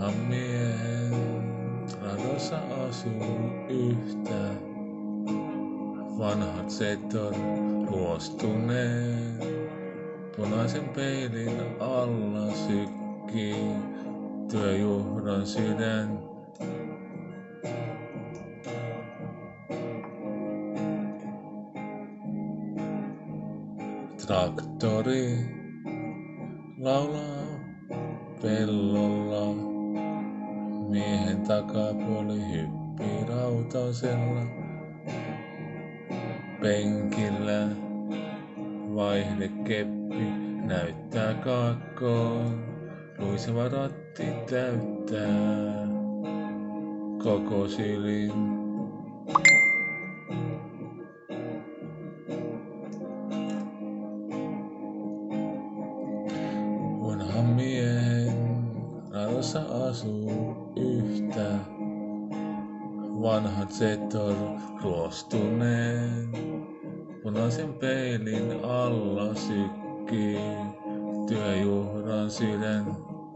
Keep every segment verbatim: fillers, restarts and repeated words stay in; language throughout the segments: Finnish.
Vanhan miehen radossa asuu yhtä. Vanhat setor ruostuneen. Punaisen peilin alla sykkii työjuhdan sydän. Traktori laulaa pellolla. Miehen takapuoli hyppii rautaisella penkillä. Vaihdekeppi näyttää kaakkoon. Luiseva ratti täyttää koko sylin. Vanhan miehen radossa asuu yhtä. Vanhat setor ruostuneen. Punaisen peilin alla sykkii työjuhdan sydän.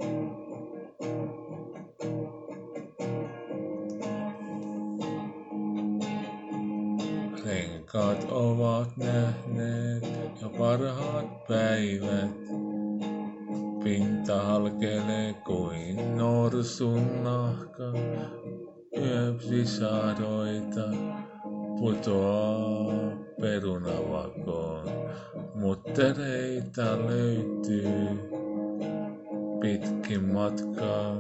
Renkaat ovat nähneet jo parhaat päivät. Pinta halkelee kuin norsun nahka. Yöpisaroita putoaa perunavakoon. Muttereita löytyy pitkin matkaa.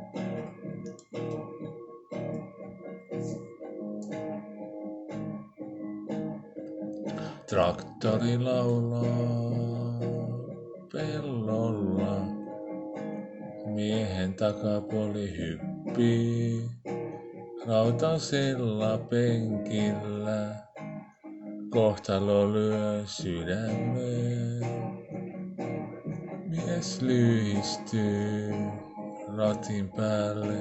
Traktori laulaa pellolla. Miehen takapuoli hyppii rautaisella penkillä. Kohtalo lyö sydämeen. Mies lyhistyy ratin päälle.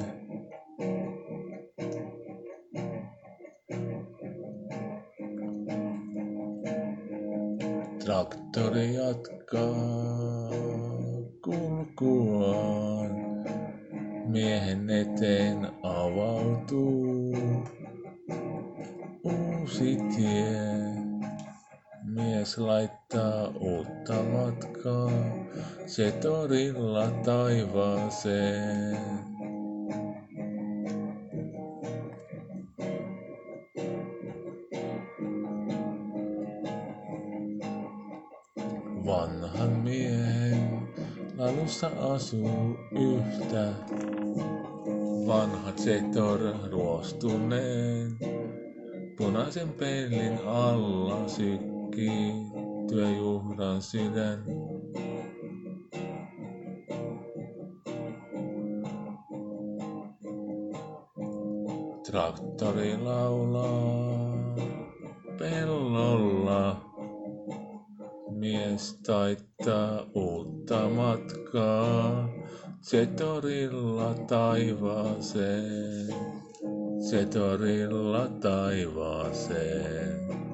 Traktori jatkaa kulkuaan. Miehen eteen avautuu uusi tie. Mies laittaa uutta matkaa setorilla taivaaseen. Vanhan miehen laulussa asuu yhtä. Vanhat setor ruostuneen. Punaisen peilin alla sykkii työjuhdan sydän. Traktori laulaa pellolla. Mies taittaa uutta matkaa setorilla taivaaseen. Setorilla taivaaseen.